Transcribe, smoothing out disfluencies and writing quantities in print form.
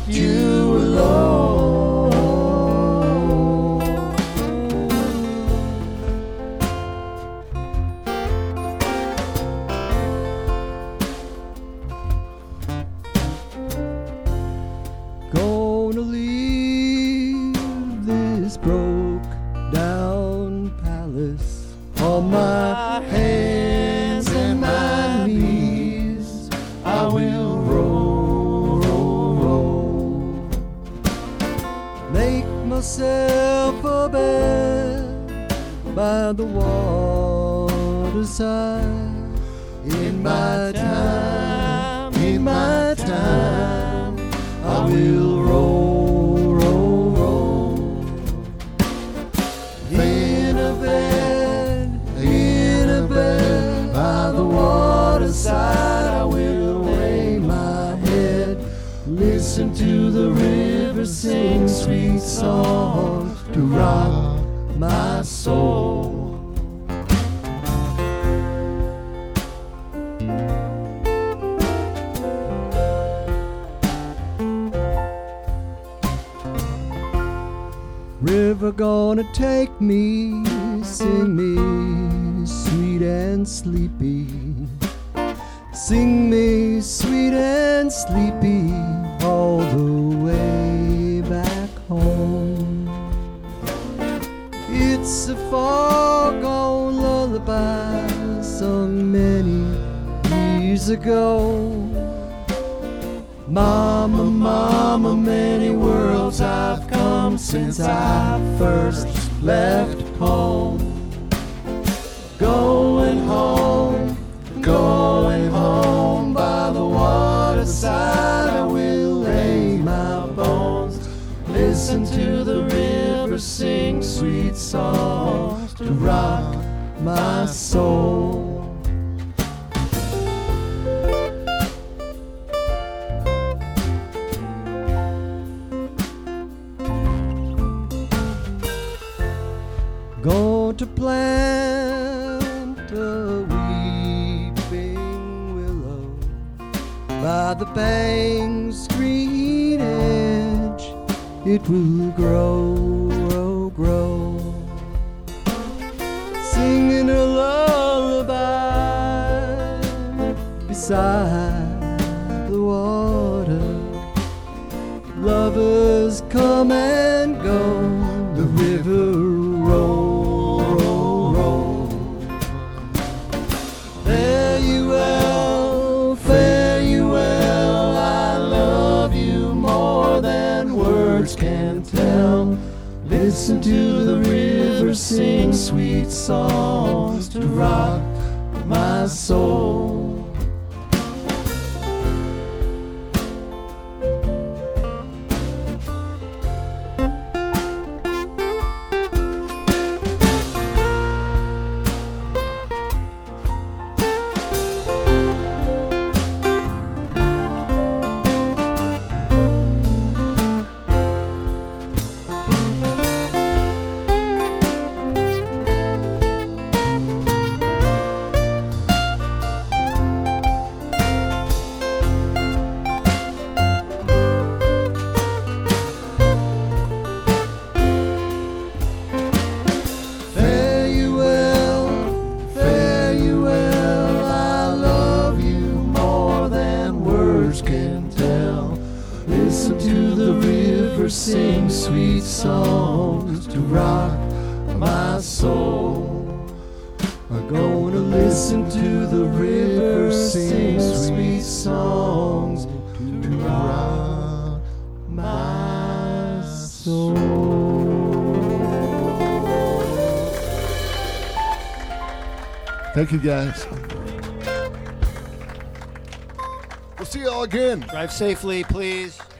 you alone. Gonna leave this broke down palace on my hands and my knees. I will roll, roll, roll. Make myself a bed by the waterside. In my time, I will roll, roll, roll. In a bed by the waterside, I will lay my head, listen to the river sing sweet songs to rock my soul. River gonna take me, sing me sweet and sleepy. Sing me sweet and sleepy all the way back home. It's a far-gone lullaby sung many years ago. Mama, mama, many worlds I've come since I first left home. Going home by the waterside, I will lay my bones, listen to the river sing sweet songs to rock my soul. Going to plant a weeping willow by the bank's green edge. It will grow, grow, grow, singing a lullaby beside the water. Lovers come and go, the river rolls. Fare you well, I love you more than words can tell. Listen to the river sing sweet songs to rock my soul. Can tell. Listen to the river sing sweet songs to rock my soul. I'm gonna listen to the river sing sweet songs to rock my soul. Thank you, guys. We'll see y'all again. Drive safely, please.